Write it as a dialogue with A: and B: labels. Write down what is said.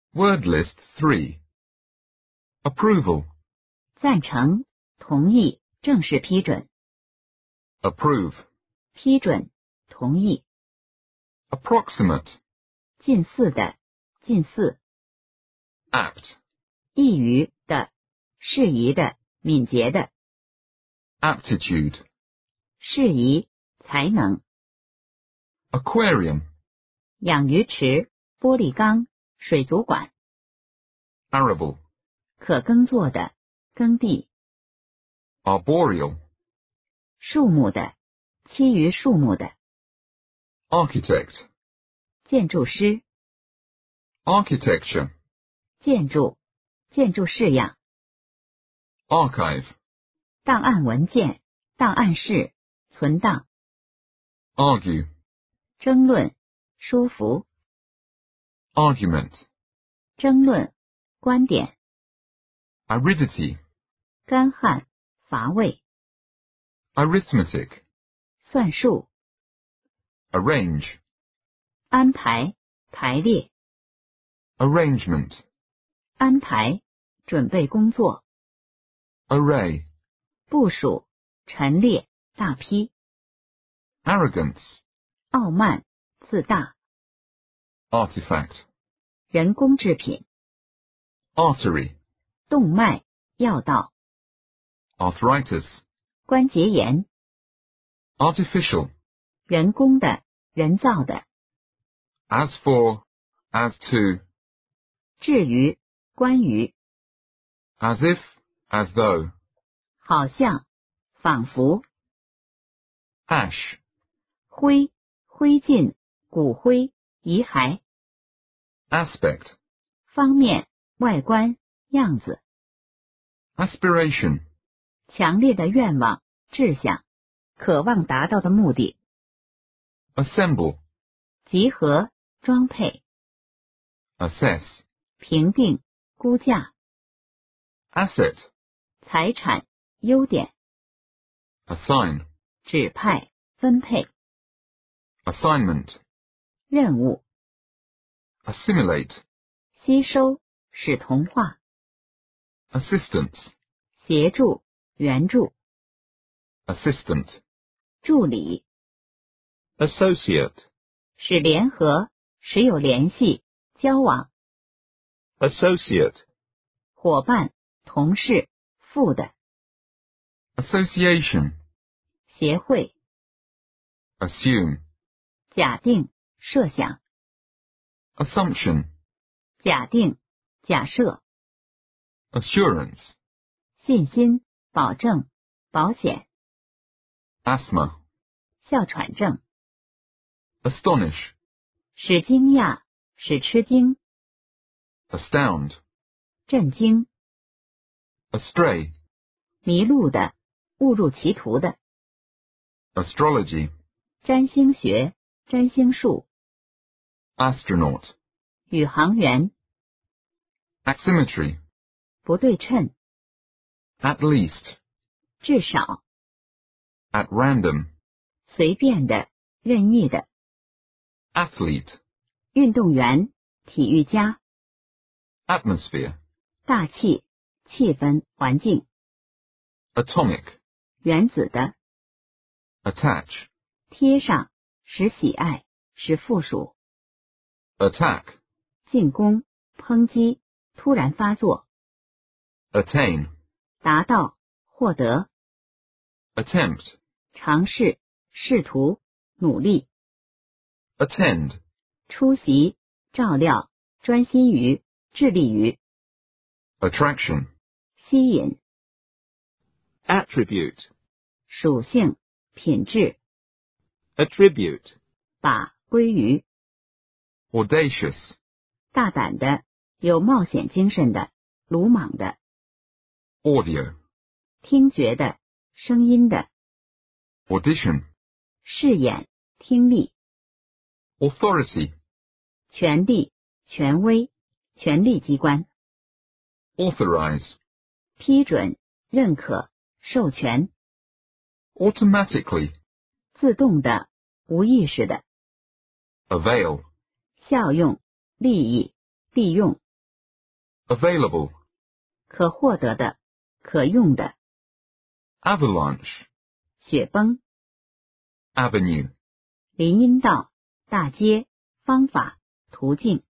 A: Word list 3. Approval.
B: 赞成、同意、正式批准、
A: Approve.
B: 批准、同意、
A: Approximate.
B: 近似的、近似、
A: Apt.
B: 易于的、适宜的、敏捷的、
A: Aptitude.
B: 适宜、才能、
A: Aquarium.
B: 养鱼池、玻璃缸、水族馆、
A: Arable.
B: 可耕作的、耕地、
A: Arboreal.
B: 树木的、栖于树木的、
A: Architect.
B: 建筑师、
A: Architecture.
B: 建筑、建筑式样、
A: Archive.
B: 档案文件、档案室、存档、
A: Argue.
B: 争论、说服、
A: Argument.
B: 争论、观点、
A: Aridity.
B: 干旱、乏味、
A: Arithmetic.
B: 算术、
A: Arrange.
B: 安排、排列、
A: Arrangement.
B: 安排、准备工作、
A: Array.
B: 部署、陈列、大批、
A: Arrogance.
B: 傲慢、自大、
A: Artifact.
B: 人工制品、
A: Artery.
B: 动脉、药道、
A: Arthritis.
B: 关节炎、
A: Artificial.
B: 人工的、人造的、
A: As for. As to.
B: 至于、关于、
A: As if. As though.
B: 好像、仿佛、
A: Ash.
B: 灰、灰烬、骨灰、遗骸、
A: Aspect.
B: 方面、外观、样子、
A: Aspiration.
B: 强烈的愿望、志向、渴望达到的目的、
A: Assemble.
B: 集合、装配、
A: Assess.
B: 评定、估价、
A: Asset.
B: 财产、优点、
A: Assign.
B: 指派、分配、
A: Assignment.
B: 任务、
A: Assimilate.
B: 吸收、使同化、
A: Assistance.
B: 协助、援助、
A: Assistant.
B: 助理、
A: Associate.
B: 使联合、使有联系、交往、
A: Associate.
B: 伙伴、同事、副的、
A: Association.
B: 协会、
A: Assume.
B: 假定、设想、
A: Assumption.
B: 假定、假设、
A: Assurance.
B: 信心、保证、保险、
A: Asthma.
B: 哮喘症、
A: Astonish.
B: 使惊讶、使吃惊、
A: Astound.
B: 震惊、
A: Astray.
B: 迷路的、误入歧途的、
A: Astrology.
B: 占星学、占星术、
A: Astronaut.
B: 宇航员、
A: Asymmetry.
B: 不对称、
A: At least.
B: 至少、
A: At random.
B: 随便的、任意的、
A: Athlete.
B: 运动员、体育家、
A: Atmosphere.
B: 大气、气氛、环境、
A: Atomic.
B: 原子的、
A: Attach.
B: 贴上、使喜爱、使附属、
A: Attack.
B: 进攻、抨击、突然发作、
A: Attain.
B: 达到、获得、
A: Attempt.
B: 尝试、试图、努力、
A: Attend.
B: 出席、照料、专心于、致力于、
A: Attraction.
B: 吸引、
A: Attribute.
B: 属性、品质、
A: Attribute.
B: 把、归于、
A: Audacious.
B: 大胆的、有冒险精神的、鲁莽的、
A: Audio.
B: 听觉的、声音的、
A: Audition.
B: 视演、听力、
A: Authority.
B: 权力、权威、权力机关、
A: Authorize.
B: 批准、认可、授权、
A: Automatically.
B: 自动的、无意识的、
A: Avail.
B: 效用、利益、利用、
A: available,
B: 可获得的，可用的。
A: avalanche,
B: 雪崩。
A: avenue,
B: 林荫道，大街，方法，途径。